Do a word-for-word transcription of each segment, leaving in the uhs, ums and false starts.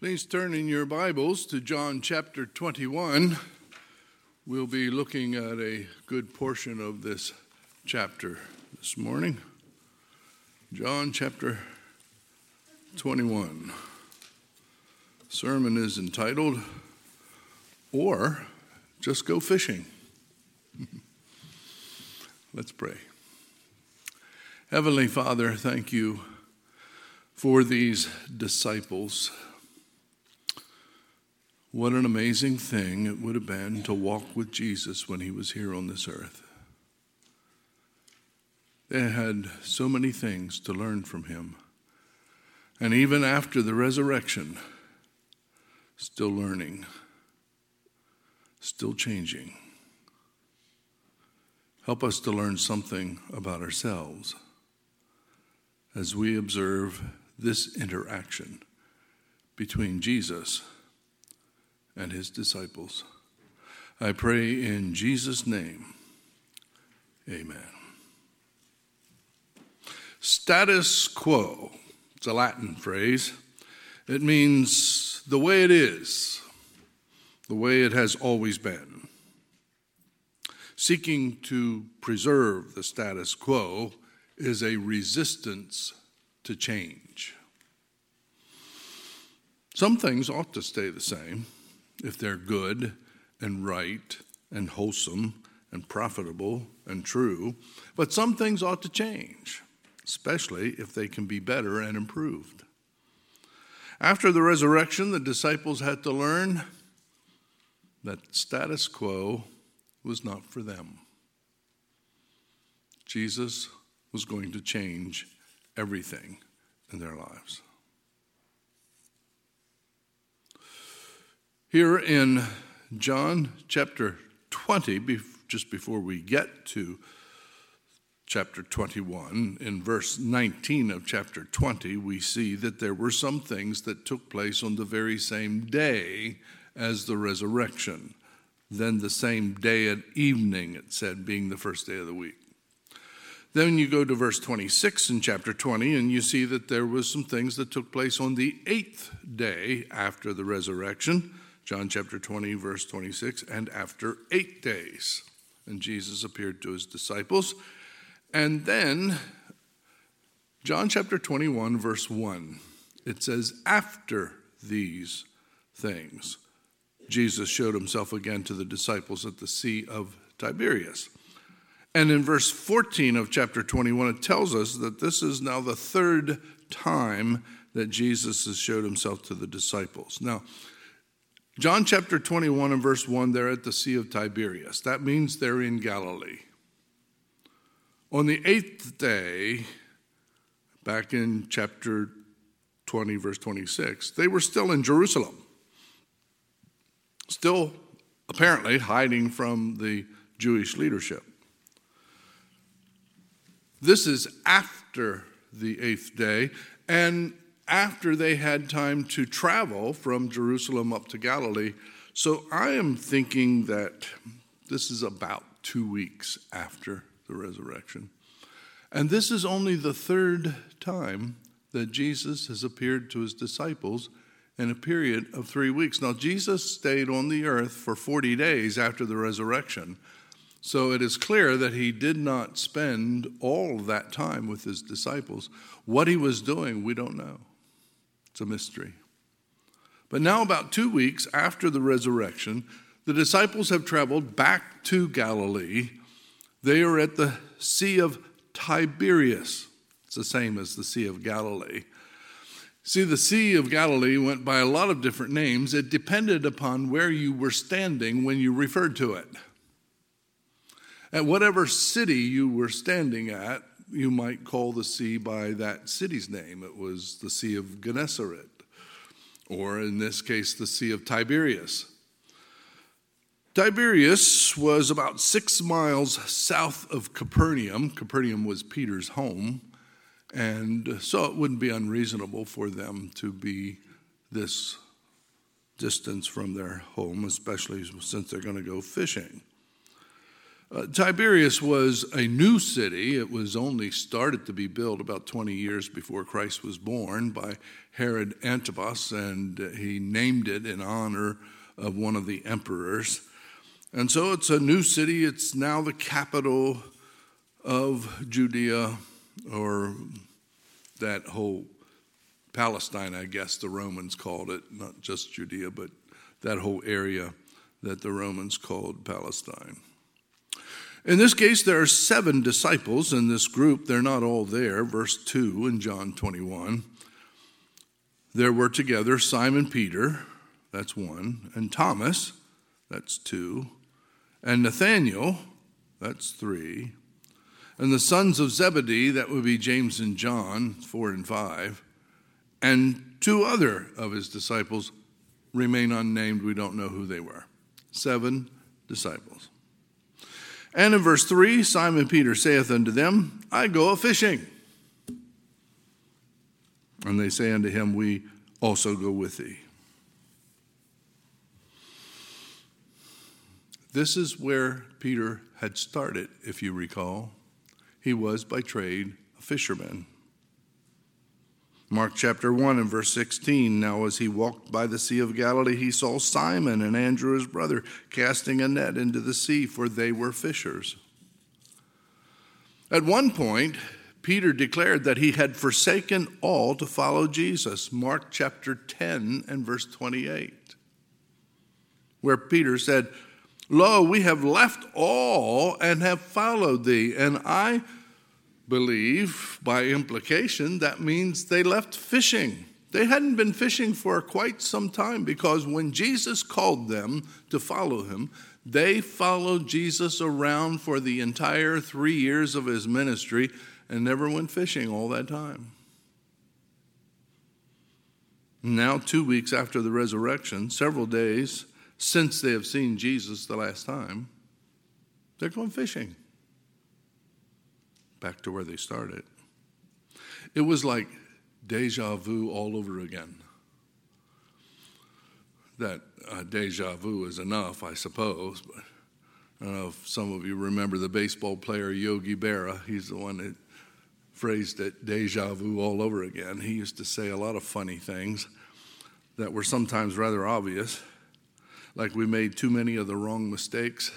Please turn in your Bibles to John chapter twenty-one. We'll be looking at a good portion of this chapter this morning. John chapter twenty-one. Sermon is entitled, Or Just Go Fishing. Let's pray. Heavenly Father, thank you for these disciples. What an amazing thing it would have been to walk with Jesus when he was here on this earth. They had so many things to learn from him. And even after the resurrection, still learning, still changing. Help us to learn something about ourselves as we observe this interaction between Jesus and his disciples. I pray in Jesus' name, amen. Status quo, it's a Latin phrase. It means the way it is, the way it has always been. Seeking to preserve the status quo is a resistance to change. Some things ought to stay the same if they're good and right and wholesome and profitable and true, but some things ought to change, especially if they can be better and improved. After the resurrection, the disciples had to learn that status quo was not for them. Jesus was going to change everything in their lives. Here in John chapter twenty, just before we get to chapter twenty-one, in verse nineteen of chapter twenty, we see that there were some things that took place on the very same day as the resurrection. Then the same day at evening, it said, being the first day of the week. Then you go to verse twenty-six in chapter twenty, and you see that there was some things that took place on the eighth day after the resurrection. John chapter twenty, verse twenty-six, and after eight days. And Jesus appeared to his disciples. And then, John chapter twenty-one, verse one, it says, after these things, Jesus showed himself again to the disciples at the Sea of Tiberias. And in verse fourteen of chapter twenty-one, it tells us that this is now the third time that Jesus has showed himself to the disciples. Now, John chapter twenty-one and verse one, they're at the Sea of Tiberias. That means they're in Galilee. On the eighth day, back in chapter twenty, verse twenty-six, they were still in Jerusalem. Still, apparently, hiding from the Jewish leadership. This is after the eighth day, and after they had time to travel from Jerusalem up to Galilee. So I am thinking that this is about two weeks after the resurrection. And this is only the third time that Jesus has appeared to his disciples in a period of three weeks. Now, Jesus stayed on the earth for forty days after the resurrection. So it is clear that he did not spend all of that time with his disciples. What he was doing, we don't know. It's a mystery. But now, about two weeks after the resurrection, the disciples have traveled back to Galilee. They are at the Sea of Tiberias. It's the same as the Sea of Galilee. See, the Sea of Galilee went by a lot of different names. It depended upon where you were standing when you referred to it. At whatever city you were standing at, you might call the sea by that city's name. It was the Sea of Gennesaret, or in this case, the Sea of Tiberias. Tiberias was about six miles south of Capernaum. Capernaum was Peter's home, and so it wouldn't be unreasonable for them to be this distance from their home, especially since they're going to go fishing. Uh, Tiberias was a new city. It was only started to be built about twenty years before Christ was born by Herod Antipas, and he named it in honor of one of the emperors. And so it's a new city. It's now the capital of Judea, or that whole Palestine, I guess the Romans called it, not just Judea, but that whole area that the Romans called Palestine. In this case, there are seven disciples in this group. They're not all there. Verse two in John twenty-one. There were together Simon Peter, that's one, and Thomas, that's two, and Nathanael, that's three, and the sons of Zebedee, that would be James and John, four and five, and two other of his disciples remain unnamed. We don't know who they were. Seven disciples. And in verse three, Simon Peter saith unto them, I go a-fishing. And they say unto him, we also go with thee. This is where Peter had started, if you recall. He was by trade a fisherman. Mark chapter one and verse sixteen, now as he walked by the Sea of Galilee, he saw Simon and Andrew his brother casting a net into the sea, for they were fishers. At one point, Peter declared that he had forsaken all to follow Jesus. Mark chapter ten and verse twenty-eight, where Peter said, Lo, we have left all and have followed thee. And I believe, by implication, that means they left fishing. They hadn't been fishing for quite some time, because when Jesus called them to follow him, they followed Jesus around for the entire three years of his ministry and never went fishing all that time. Now, two weeks after the resurrection, several days since they have seen Jesus the last time, they're going fishing. Back to where they started. It was like deja vu all over again. That uh, deja vu is enough, I suppose. But I don't know if some of you remember the baseball player Yogi Berra. He's the one that phrased it deja vu all over again. He used to say a lot of funny things that were sometimes rather obvious, like we made too many of the wrong mistakes.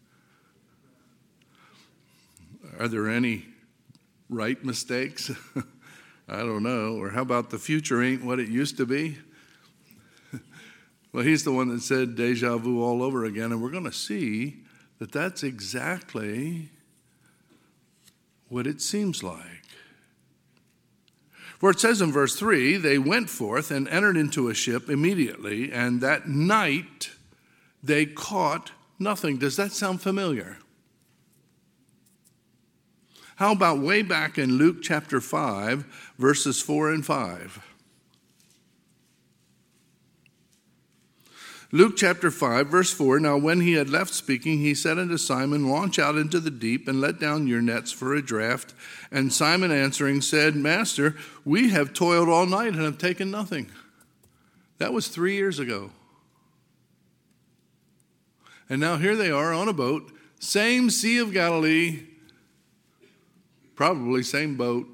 Are there any right mistakes? I don't know. Or how about the future ain't what it used to be? Well, he's the one that said deja vu all over again, and we're going to see that that's exactly what it seems like. For it says in verse three, they went forth and entered into a ship immediately, and that night they caught nothing. Does that sound familiar? How about way back in Luke chapter five, verses four and five? Luke chapter five, verse four, now when he had left speaking, he said unto Simon, launch out into the deep and let down your nets for a draught. And Simon answering said, Master, we have toiled all night and have taken nothing. That was three years ago. And now here they are on a boat, same Sea of Galilee, probably same boat,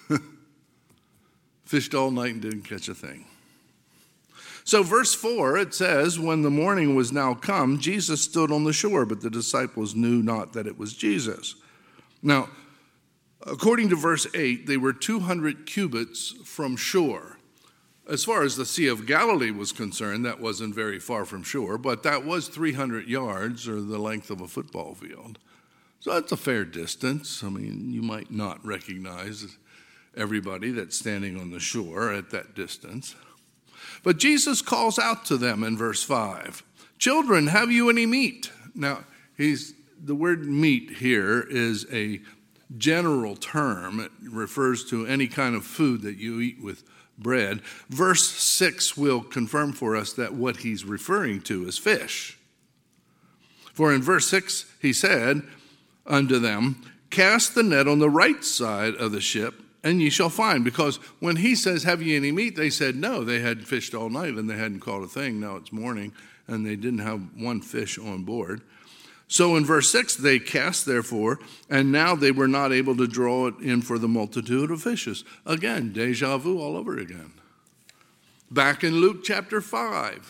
fished all night and didn't catch a thing. So verse four, it says, when the morning was now come, Jesus stood on the shore, but the disciples knew not that it was Jesus. Now, according to verse eight, they were two hundred cubits from shore. As far as the Sea of Galilee was concerned, that wasn't very far from shore, but that was three hundred yards, or the length of a football field. So that's a fair distance. I mean, you might not recognize everybody that's standing on the shore at that distance. But Jesus calls out to them in verse five, children, have you any meat? Now, he's the word meat here is a general term. It refers to any kind of food that you eat with bread. Verse six will confirm for us that what he's referring to is fish. For in verse six, he said unto them, cast the net on the right side of the ship, and ye shall find. Because when he says, have ye any meat? They said no. They had fished all night and they hadn't caught a thing. Now it's morning and they didn't have one fish on board. So in verse six, they cast therefore, and now they were not able to draw it in for the multitude of fishes. Again, deja vu all over again. Back in Luke chapter five,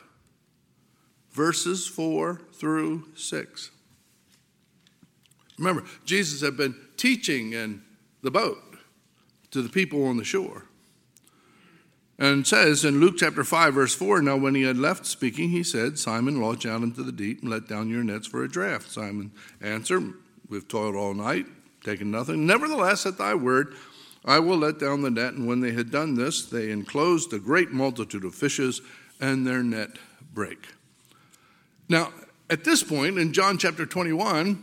verses four through six. Remember, Jesus had been teaching in the boat to the people on the shore. And it says in Luke chapter five, verse four, now when he had left speaking, he said, Simon, launch out into the deep and let down your nets for a draught. Simon answered, we've toiled all night, taken nothing. Nevertheless, at thy word, I will let down the net. And when they had done this, they enclosed a great multitude of fishes, and their net brake. Now, at this point in John chapter twenty-one,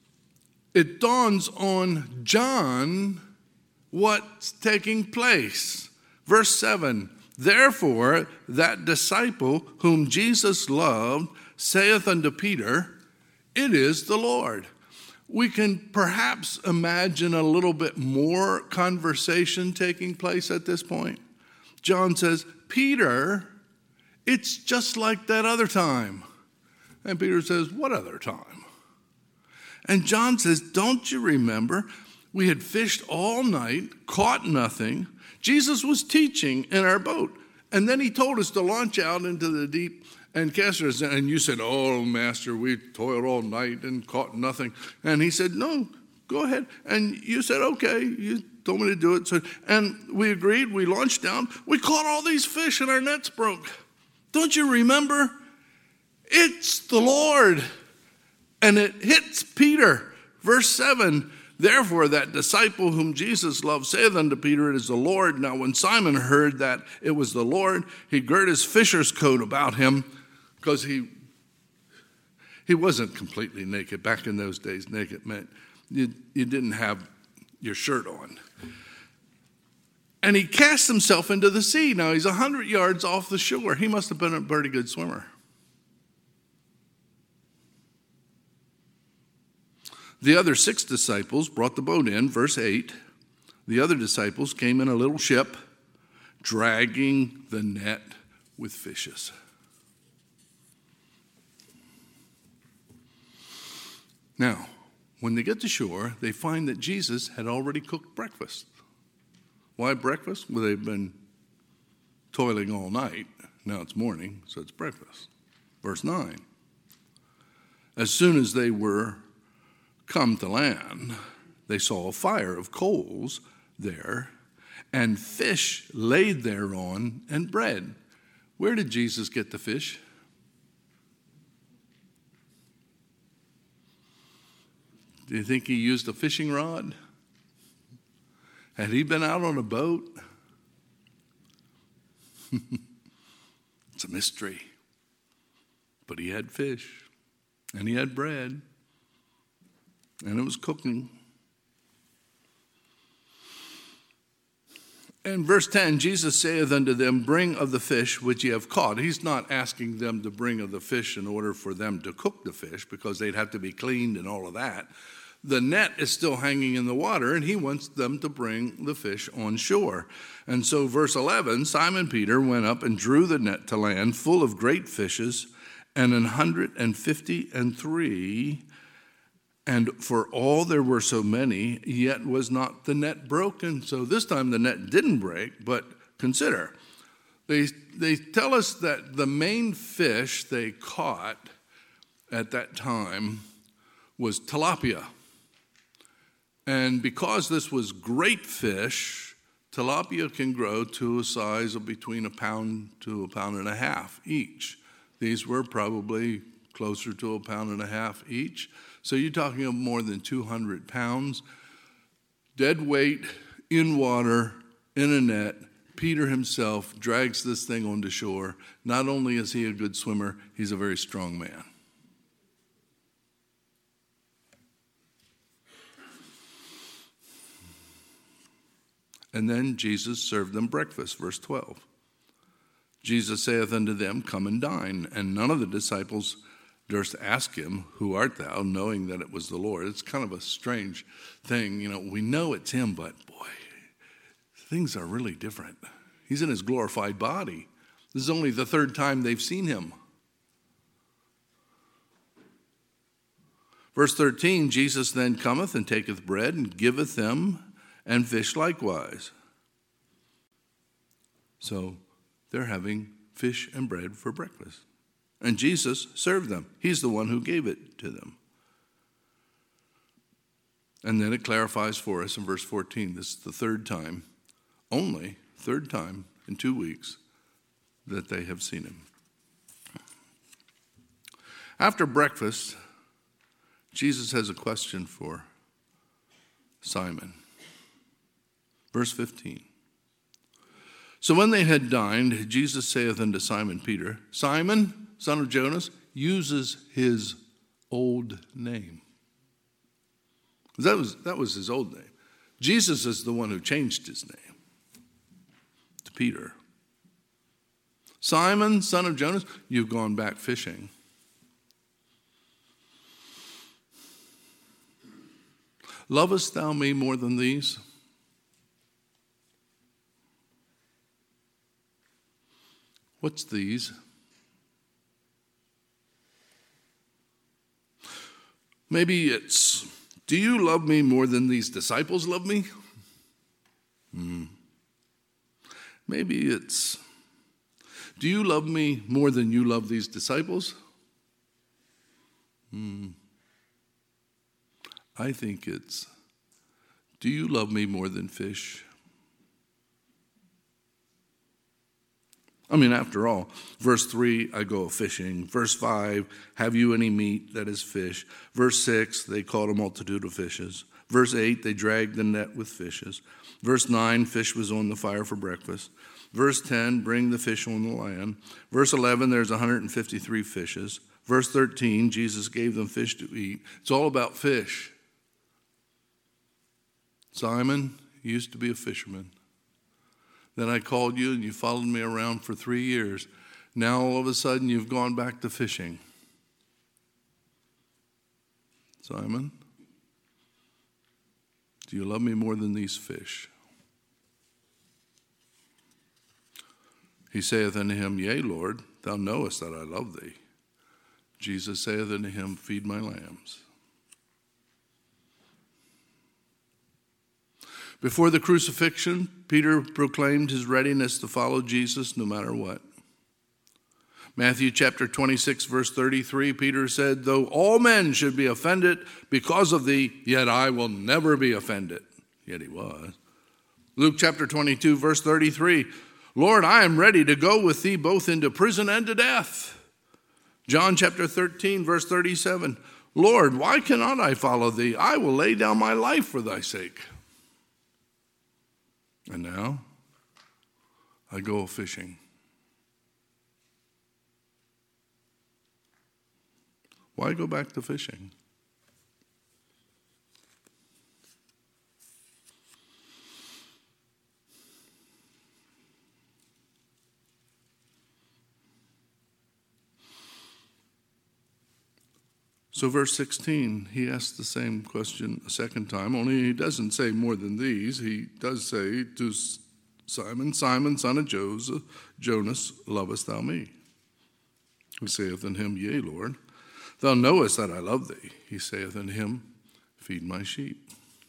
it dawns on John what's taking place. Verse seven, therefore that disciple whom Jesus loved saith unto Peter, it is the Lord. We can perhaps imagine a little bit more conversation taking place at this point. John says, Peter, it's just like that other time. And Peter says, what other time? And John says, don't you remember? We had fished all night, caught nothing. Jesus was teaching in our boat. And then he told us to launch out into the deep and cast us. And you said, oh, Master, we toiled all night and caught nothing. And he said, no, go ahead. And you said, okay, you told me to do it. So, and we agreed. We launched down. We caught all these fish and our nets broke. Don't you remember? It's the Lord. And it hits Peter. Verse seven, therefore that disciple whom Jesus loved saith unto Peter, it is the Lord. Now when Simon heard that it was the Lord, he girt his fisher's coat about him, because he he wasn't completely naked. Back in those days, naked meant you, you didn't have your shirt on. And he cast himself into the sea. Now he's a hundred yards off the shore. He must have been a pretty good swimmer. The other six disciples brought the boat in, verse eight. The other disciples came in a little ship, dragging the net with fishes. Now, when they get to shore, they find that Jesus had already cooked breakfast. Why breakfast? Well, they've been toiling all night. Now it's morning, so it's breakfast. Verse nine. As soon as they were come to land, they saw a fire of coals there, and fish laid thereon, and bread. Where did Jesus get the fish? Do you think he used a fishing rod? Had he been out on a boat? It's a mystery. But he had fish, and he had bread. And it was cooking. In verse ten, Jesus saith unto them, bring of the fish which ye have caught. He's not asking them to bring of the fish in order for them to cook the fish, because they'd have to be cleaned and all of that. The net is still hanging in the water, and he wants them to bring the fish on shore. And so verse eleven, Simon Peter went up and drew the net to land full of great fishes, and an hundred and fifty and three. And for all there were so many, yet was not the net broken. So this time the net didn't break, but consider. They, they tell us that the main fish they caught at that time was tilapia. And because this was great fish, tilapia can grow to a size of between a pound to a pound and a half each. These were probably closer to a pound and a half each. So you're talking of more than two hundred pounds. Dead weight in water, in a net. Peter himself drags this thing onto shore. Not only is he a good swimmer, he's a very strong man. And then Jesus served them breakfast, verse twelve. Jesus saith unto them, come and dine. And none of the disciples durst ask him, who art thou, knowing that it was the Lord. It's kind of a strange thing. You know, we know it's him, but boy, things are really different. He's in his glorified body. This is only the third time they've seen him. Verse thirteen, Jesus then cometh and taketh bread and giveth them, and fish likewise. So they're having fish and bread for breakfast. And Jesus served them. He's the one who gave it to them. And then it clarifies for us in verse fourteen, this is the third time, only third time in two weeks that they have seen him. After breakfast, Jesus has a question for Simon. Verse fifteen. So when they had dined, Jesus saith unto Simon Peter, Simon, son of Jonas, uses his old name. That was, that was his old name. Jesus is the one who changed his name to Peter. Simon, son of Jonas, you've gone back fishing. Lovest thou me more than these? What's these? Maybe it's, do you love me more than these disciples love me? Hmm. Maybe it's, do you love me more than you love these disciples? Hmm. I think it's, do you love me more than fish? I mean, after all, verse three, I go fishing. Verse five, have you any meat that is fish? Verse six, they caught a multitude of fishes. Verse eight, they dragged the net with fishes. Verse nine, fish was on the fire for breakfast. Verse ten, bring the fish on the land. Verse eleven, there's one hundred fifty-three fishes. Verse thirteen, Jesus gave them fish to eat. It's all about fish. Simon, you used to be a fisherman. Then I called you and you followed me around for three years. Now all of a sudden you've gone back to fishing. Simon, do you love me more than these fish? He saith unto him, Yea, Lord, thou knowest that I love thee. Jesus saith unto him, Feed my lambs. Before the crucifixion, Peter proclaimed his readiness to follow Jesus no matter what. Matthew chapter twenty-six, verse thirty-three, Peter said, Though all men should be offended because of thee, yet I will never be offended. Yet he was. Luke chapter twenty-two, verse thirty-three, Lord, I am ready to go with thee both into prison and to death. John chapter thirteen, verse thirty-seven, Lord, why cannot I follow thee? I will lay down my life for thy sake. And now, I go fishing. Why go back to fishing? So verse sixteen, he asks the same question a second time, only he doesn't say more than these. He does say to Simon, Simon, son of Joseph, Jonas, lovest thou me? He saith unto him, Yea, Lord, thou knowest that I love thee. He saith unto him, Feed my sheep.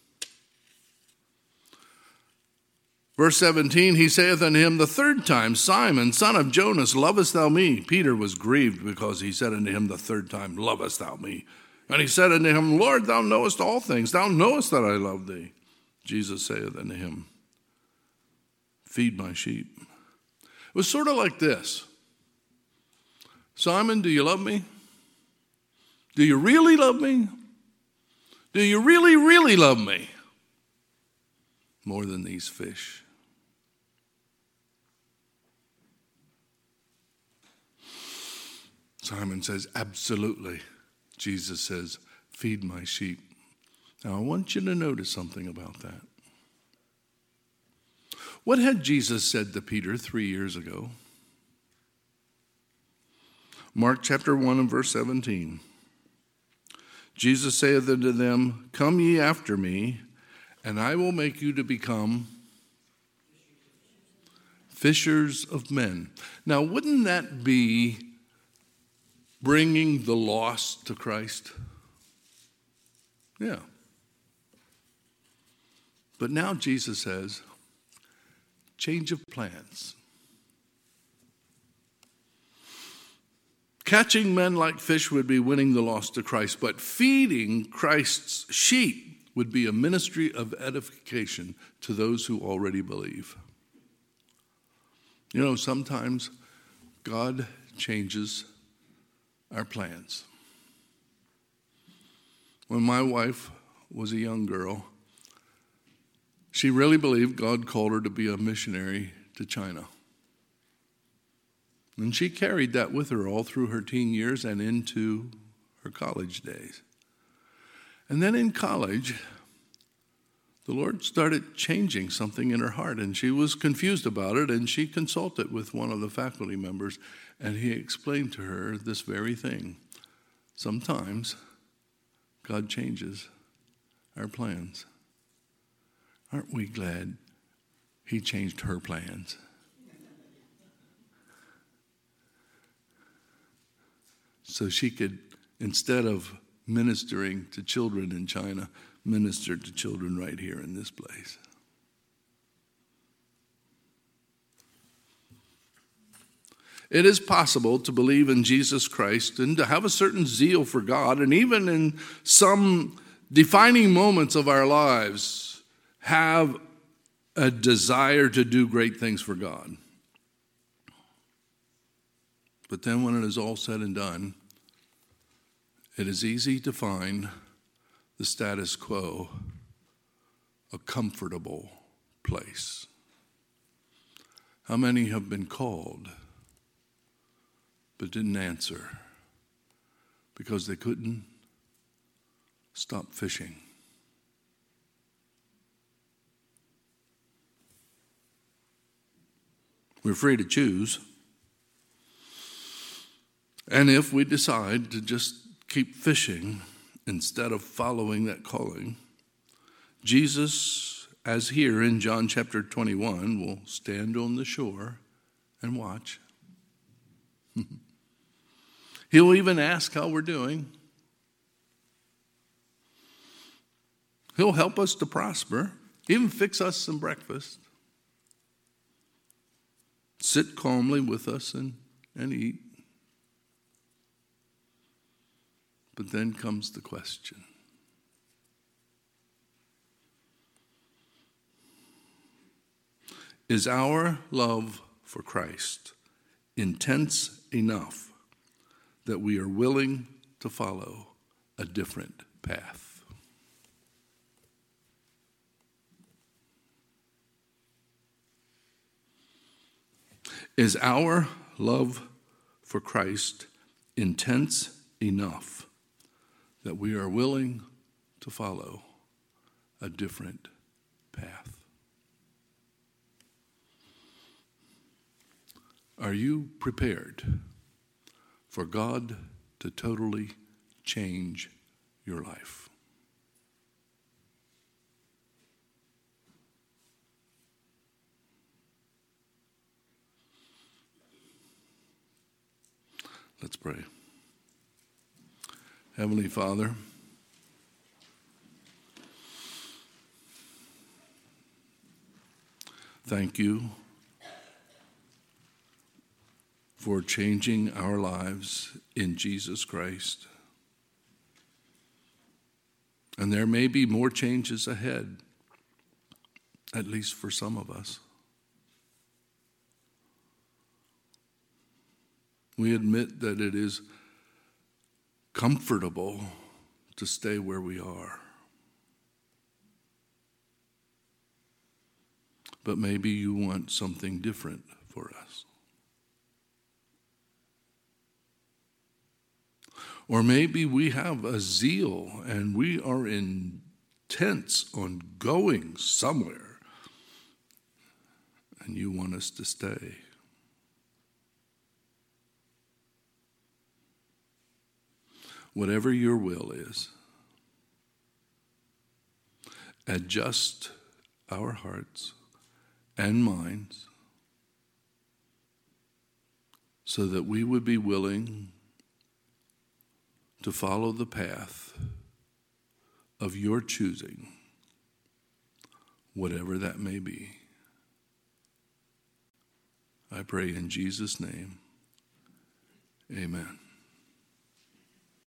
Verse seventeen, he saith unto him the third time, Simon, son of Jonas, lovest thou me? Peter was grieved because he said unto him the third time, Lovest thou me? And he said unto him, Lord, thou knowest all things. Thou knowest that I love thee. Jesus saith unto him, Feed my sheep. It was sort of like this. Simon, do you love me? Do you really love me? Do you really, really love me? More than these fish. Simon says, absolutely. Jesus says, feed my sheep. Now, I want you to notice something about that. What had Jesus said to Peter three years ago? Mark chapter one and verse seventeen. Jesus saith unto them, Come ye after me, and I will make you to become fishers of men. Now, wouldn't that be bringing the lost to Christ? Yeah. But now Jesus says, change of plans. Catching men like fish would be winning the lost to Christ, but feeding Christ's sheep would be a ministry of edification to those who already believe. You know, sometimes God changes our plans. When my wife was a young girl, she really believed God called her to be a missionary to China. And she carried that with her all through her teen years and into her college days. And then in college, the Lord started changing something in her heart, and she was confused about it, and she consulted with one of the faculty members, and he explained to her this very thing. Sometimes God changes our plans. Aren't we glad he changed her plans? So she could, instead of ministering to children in China, minister to children right here in this place. It is possible to believe in Jesus Christ and to have a certain zeal for God, and even in some defining moments of our lives, have a desire to do great things for God. But then when it is all said and done, it is easy to find the status quo a comfortable place. How many have been called but didn't answer because they couldn't stop fishing? We're free to choose. And if we decide to just keep fishing instead of following that calling, Jesus, as here in John chapter twenty-one, will stand on the shore and watch. He'll even ask how we're doing. He'll help us to prosper, even fix us some breakfast, sit calmly with us and, and eat. But then comes the question. Is our love for Christ intense enough that we are willing to follow a different path? Is our love for Christ intense enough that we are willing to follow a different path? Are you prepared for God to totally change your life? Let's pray. Heavenly Father, thank you for changing our lives in Jesus Christ. And there may be more changes ahead, at least for some of us. We admit that it is comfortable to stay where we are. But maybe you want something different for us. Or maybe we have a zeal and we are intense on going somewhere and you want us to stay. Whatever your will is, adjust our hearts and minds so that we would be willing to follow the path of your choosing, whatever that may be. I pray in Jesus' name, amen.